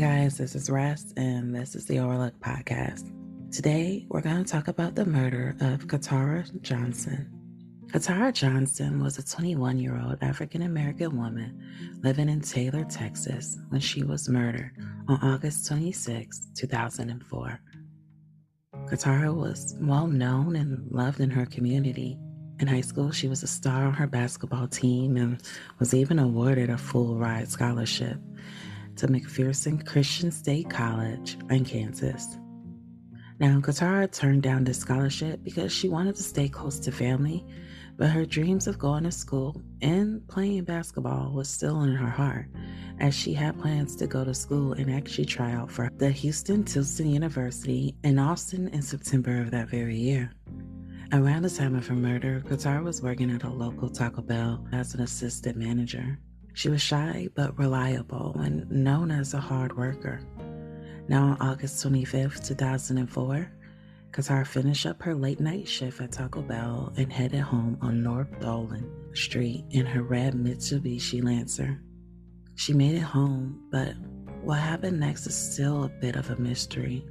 guys, this is Russ, and this is the Overlook Podcast. Today, we're going to talk about the murder of Katara Johnson. Katara Johnson was a 21-year-old African-American woman living in Taylor, Texas, when she was murdered on August 26, 2004. Katara was well known and loved in her community. In high school, she was a star on her basketball team and was even awarded a full-ride scholarship to McPherson Christian State College in Kansas. Now, Katara turned down this scholarship because she wanted to stay close to family, but her dreams of going to school and playing basketball was still in her heart, as she had plans to go to school and actually try out for the Houston-Tillotson University in Austin in September of that very year. Around the time of her murder, Katara was working at a local Taco Bell as an assistant manager. She was shy but reliable and known as a hard worker. Now on August 25th, 2004, Katara finished up her late night shift at Taco Bell and headed home on North Dolan Street in her red Mitsubishi Lancer. She made it home, but what happened next is still a bit of a mystery.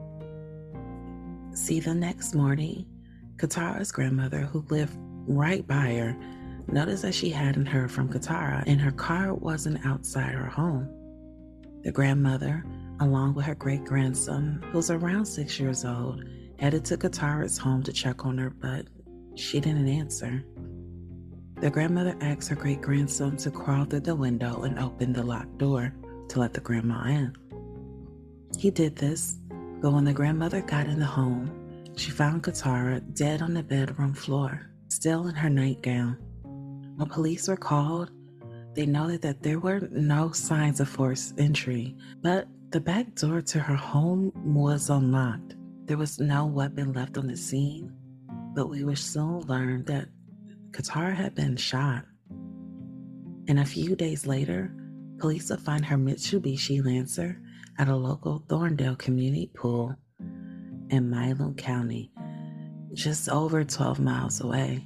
See, the next morning, Katara's grandmother, who lived right by her, noticed that she hadn't heard from Katara and her car wasn't outside her home. The grandmother, along with her great-grandson, who was around 6 years old, headed to Katara's home to check on her, but she didn't answer. The grandmother asked her great-grandson to crawl through the window and open the locked door to let the grandma in. He did this, but when the grandmother got in the home, she found Katara dead on the bedroom floor, still in her nightgown. When police were called, they noted that there were no signs of forced entry, but the back door to her home was unlocked. There was no weapon left on the scene, but we would soon learn that Katara had been shot. And a few days later, police would find her Mitsubishi Lancer at a local Thorndale community pool in Milam County, just over 12 miles away.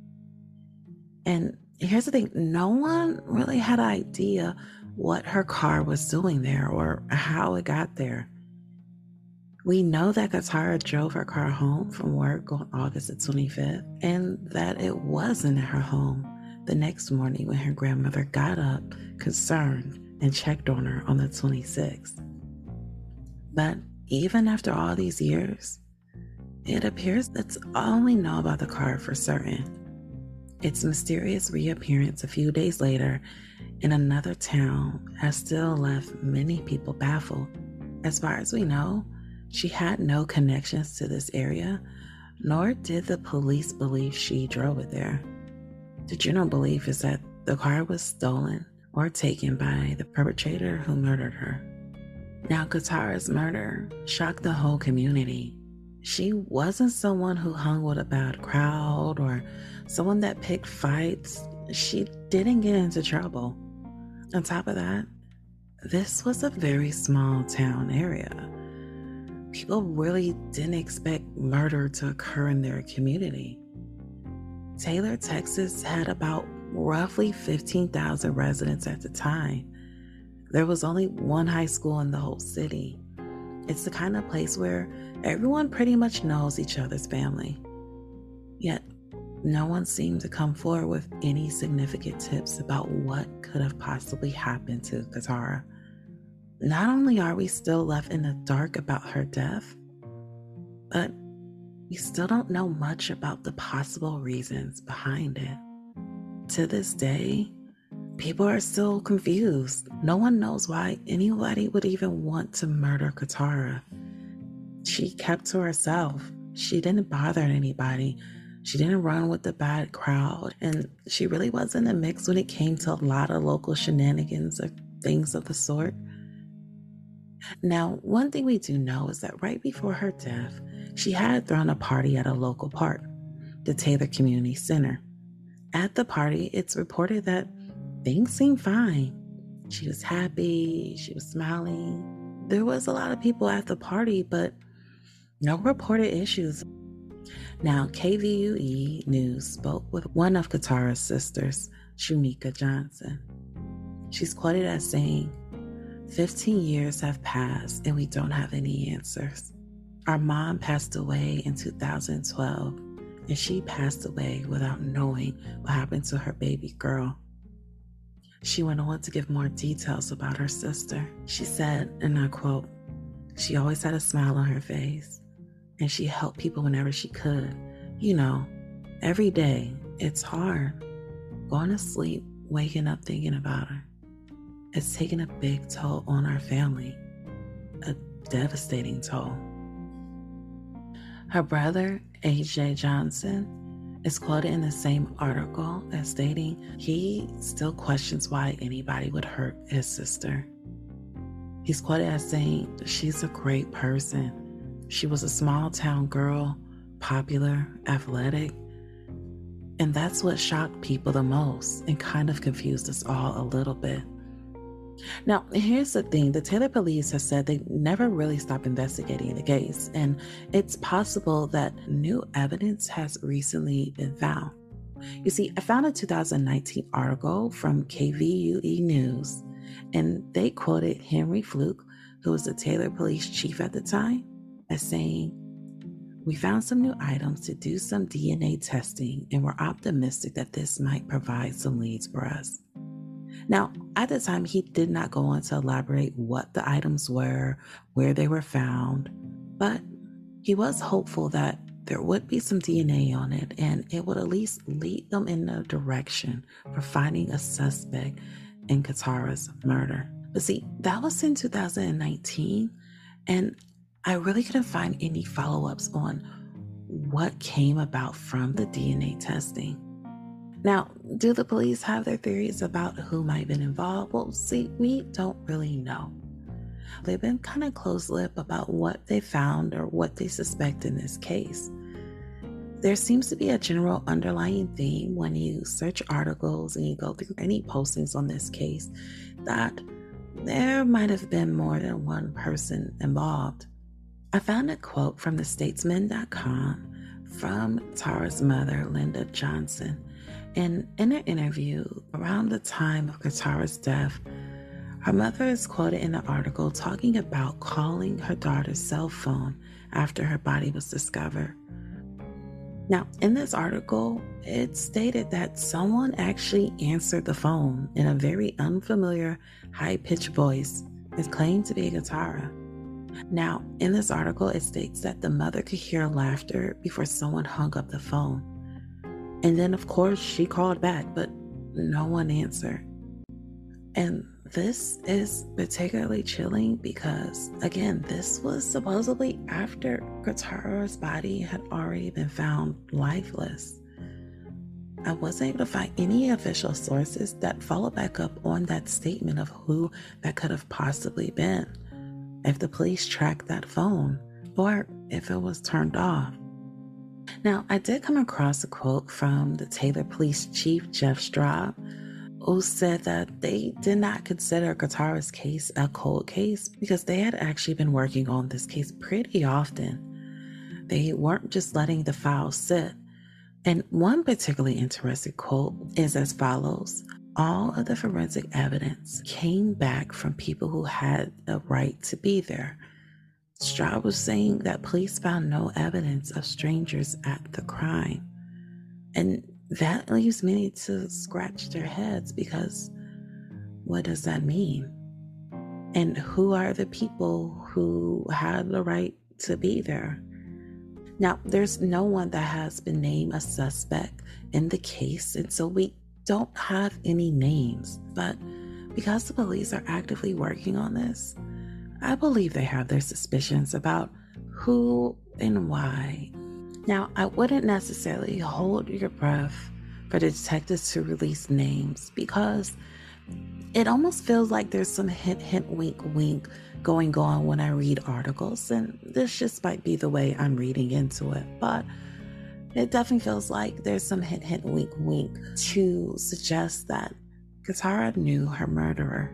And here's the thing, no one really had an idea what her car was doing there or how it got there. We know that Katara drove her car home from work on August the 25th and that it wasn't at her home the next morning when her grandmother got up, concerned, and checked on her on the 26th. But even after all these years, it appears that's all we know about the car for certain. Its mysterious reappearance a few days later in another town has still left many people baffled. As far as we know, she had no connections to this area, nor did the police believe she drove it there. The general belief is that the car was stolen or taken by the perpetrator who murdered her. Now, Katara's murder shocked the whole community. She wasn't someone who hung with a bad crowd or someone that picked fights. She didn't get into trouble. On top of that, this was a very small town area. People really didn't expect murder to occur in their community. Taylor, Texas had about roughly 15,000 residents at the time. There was only one high school in the whole city. It's the kind of place where everyone pretty much knows each other's family. Yet, no one seemed to come forward with any significant tips about what could have possibly happened to Katara. Not only are we still left in the dark about her death, but we still don't know much about the possible reasons behind it. To this day, people are still confused. No one knows why anybody would even want to murder Katara. She kept to herself. She didn't bother anybody. She didn't run with the bad crowd. And she really wasn't in the mix when it came to a lot of local shenanigans or things of the sort. Now, one thing we do know is that right before her death, she had thrown a party at a local park, the Taylor Community Center. At the party, it's reported that things seemed fine. She was happy, she was smiling. There was a lot of people at the party, but no reported issues. Now, KVUE News spoke with one of Katara's sisters, Shumika Johnson. She's quoted as saying, 15 years have passed and we don't have any answers. Our mom passed away in 2012, and she passed away without knowing what happened to her baby girl. She went on to give more details about her sister. She said, and I quote, "She always had a smile on her face, and she helped people whenever she could. You know, every day, it's hard. Going to sleep, waking up thinking about her. It's taken a big toll on our family, a devastating toll." Her brother, A.J. Johnson, is quoted in the same article as stating he still questions why anybody would hurt his sister. He's quoted as saying, "She's a great person. She was a small town girl, popular, athletic." And that's what shocked people the most and kind of confused us all a little bit. Now, here's the thing. The Taylor police have said they never really stopped investigating the case, and it's possible that new evidence has recently been found. You see, I found a 2019 article from KVUE News, and they quoted Henry Fluke, who was the Taylor police chief at the time, as saying, "We found some new items to do some DNA testing, and we're optimistic that this might provide some leads for us." Now, at the time, he did not go on to elaborate what the items were, where they were found, but he was hopeful that there would be some DNA on it and it would at least lead them in a direction for finding a suspect in Katara's murder. But see, that was in 2019, and I really couldn't find any follow-ups on what came about from the DNA testing. Now, do the police have their theories about who might have been involved? Well, see, we don't really know. They've been kind of close-lipped about what they found or what they suspect in this case. There seems to be a general underlying theme when you search articles and you go through any postings on this case that there might have been more than one person involved. I found a quote from thestatesman.com from Tara's mother, Linda Johnson. And in an interview around the time of Katara's death, her mother is quoted in the article talking about calling her daughter's cell phone after her body was discovered. Now, in this article, it stated that someone actually answered the phone in a very unfamiliar, high-pitched voice and claimed to be Katara. Now, in this article, it states that the mother could hear laughter before someone hung up the phone. And then, of course, she called back, but no one answered. And this is particularly chilling because, again, this was supposedly after Katara's body had already been found lifeless. I wasn't able to find any official sources that followed back up on that statement of who that could have possibly been, if the police tracked that phone, or if it was turned off. Now, I did come across a quote from the Taylor Police Chief, Jeff Straub, who said that they did not consider Katara's case a cold case because they had actually been working on this case pretty often. They weren't just letting the file sit. And one particularly interesting quote is as follows: "All of the forensic evidence came back from people who had a right to be there." Straub was saying that police found no evidence of strangers at the crime. And that leaves many to scratch their heads because what does that mean? And who are the people who had the right to be there? Now, there's no one that has been named a suspect in the case, and so we don't have any names. But because the police are actively working on this, I believe they have their suspicions about who and why. Now, I wouldn't necessarily hold your breath for the detectives to release names because it almost feels like there's some hint, wink, wink going on when I read articles, and this just might be the way I'm reading into it, but it definitely feels like there's some hint, wink, wink to suggest that Katara knew her murderer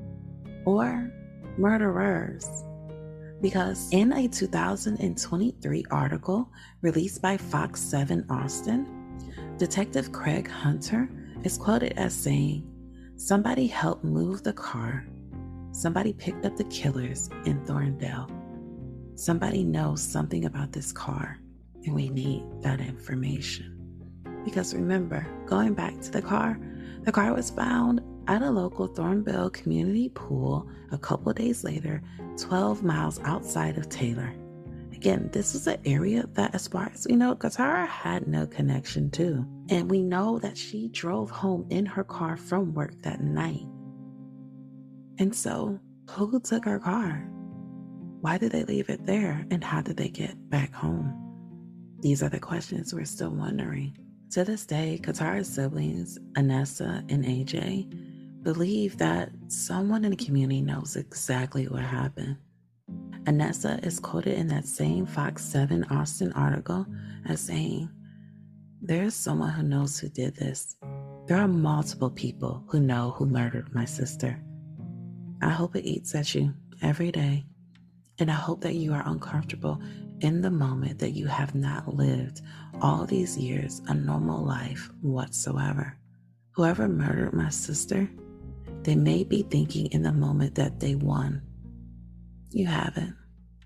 or murderers. Because in a 2023 article released by Fox 7 Austin, Detective Craig Hunter is quoted as saying, "Somebody helped move the car. Somebody picked up the killers in Thorndale. Somebody knows something about this car, and we need that information. Because remember, going back to the car was found at a local Thorndale community pool a couple of days later, 12 miles outside of Taylor. Again, this was an area that, as far as we know, Katara had no connection to. And we know that she drove home in her car from work that night. And so, who took her car? Why did they leave it there? And how did they get back home? These are the questions we're still wondering. To this day, Katara's siblings, Anessa and AJ, believe that someone in the community knows exactly what happened. Anessa is quoted in that same Fox 7 Austin article as saying, "There's someone who knows who did this. There are multiple people who know who murdered my sister. I hope it eats at you every day, and I hope that you are uncomfortable in the moment that you have not lived all these years a normal life whatsoever. Whoever murdered my sister, they may be thinking in the moment that they won. You haven't."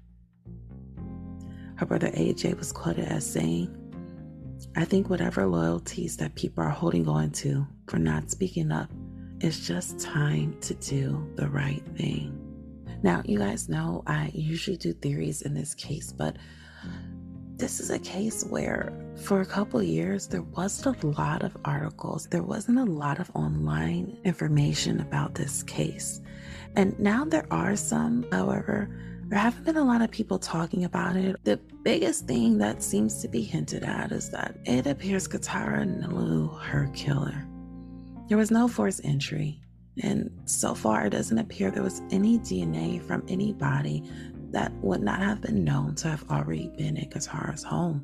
Her brother AJ was quoted as saying, "I think whatever loyalties that people are holding on to for not speaking up, it's just time to do the right thing." Now, you guys know I usually do theories in this case, but this is a case where for a couple of years, there wasn't a lot of articles. There wasn't a lot of online information about this case. And now there are some, however, there haven't been a lot of people talking about it. The biggest thing that seems to be hinted at is that it appears Katara knew her killer. There was no forced entry. And so far, it doesn't appear there was any DNA from any body that would not have been known to have already been in Katara's home.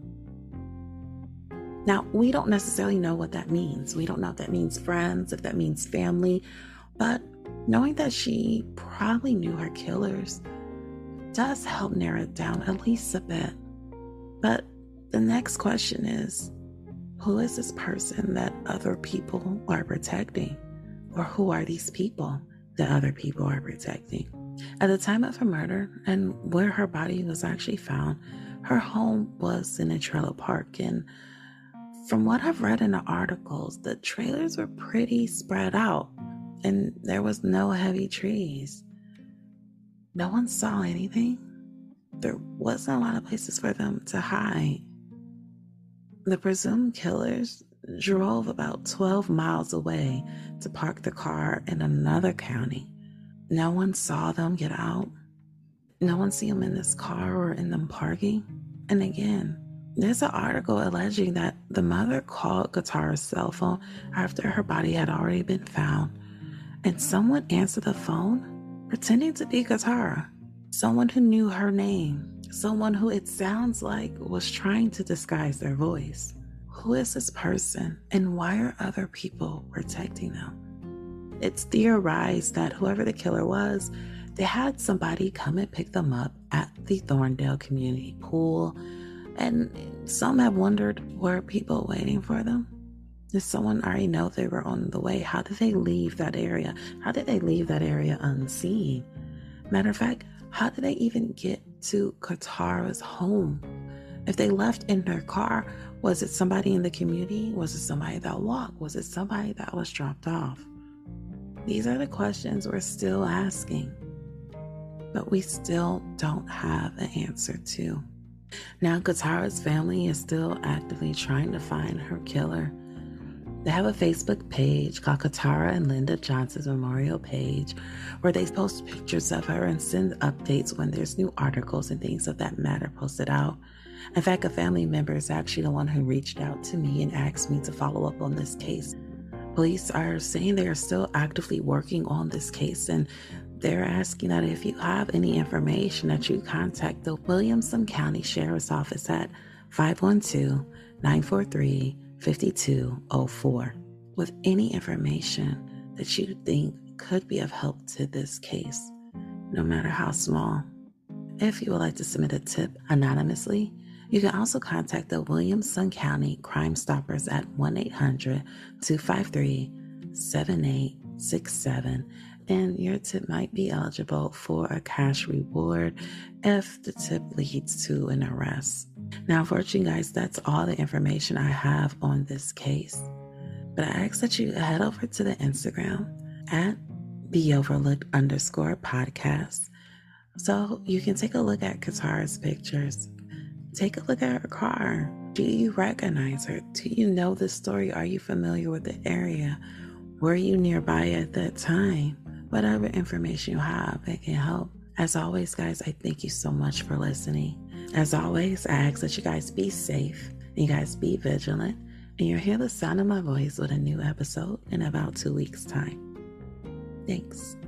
Now, we don't necessarily know what that means. We don't know if that means friends, if that means family, but knowing that she probably knew her killers does help narrow it down at least a bit. But the next question is, who is this person that other people are protecting? Or who are these people that other people are protecting? At the time of her murder and where her body was actually found, her home was in a trailer park. And from what I've read in the articles, the trailers were pretty spread out and there was no heavy trees. No one saw anything. There wasn't a lot of places for them to hide. The presumed killers drove about 12 miles away to park the car in another county. No one saw them get out. No one see them in this car or in them parking. And again, there's an article alleging that the mother called Katara's cell phone after her body had already been found, and someone answered the phone pretending to be Katara. Someone who knew her name. Someone who it sounds like was trying to disguise their voice. Who is this person, and why are other people protecting them? It's theorized that whoever the killer was, they had somebody come and pick them up at the Thorndale community pool, and some have wondered, were people waiting for them? Did someone already know they were on the way? How did they leave that area? How did they leave that area unseen? Matter of fact, how did they even get to Katara's home? If they left in their car, was it somebody in the community? Was it somebody that walked? Was it somebody that was dropped off? These are the questions we're still asking, but we still don't have an answer to. Now, Katara's family is still actively trying to find her killer. They have a Facebook page called Katara and Linda Johnson's Memorial Page, where they post pictures of her and send updates when there's new articles and things of that matter posted out. In fact, a family member is actually the one who reached out to me and asked me to follow up on this case. Police are saying they are still actively working on this case, and they're asking that if you have any information that you contact the Williamson County Sheriff's Office at 512-943-5204 with any information that you think could be of help to this case, no matter how small. If you would like to submit a tip anonymously, you can also contact the Williamson County Crime Stoppers at 1-800-253-78 67, and your tip might be eligible for a cash reward if the tip leads to an arrest. Now, unfortunately, guys, that's all the information I have on this case. But I ask that you head over to the Instagram at beoverlooked_podcast so you can take a look at Katara's pictures. Take a look at her car. Do you recognize her? Do you know this story? Are you familiar with the area? Were you nearby at that time? Whatever information you have, it can help. As always, guys, I thank you so much for listening. As always, I ask that you guys be safe and you guys be vigilant. And you'll hear the sound of my voice with a new episode in about 2 weeks' time. Thanks.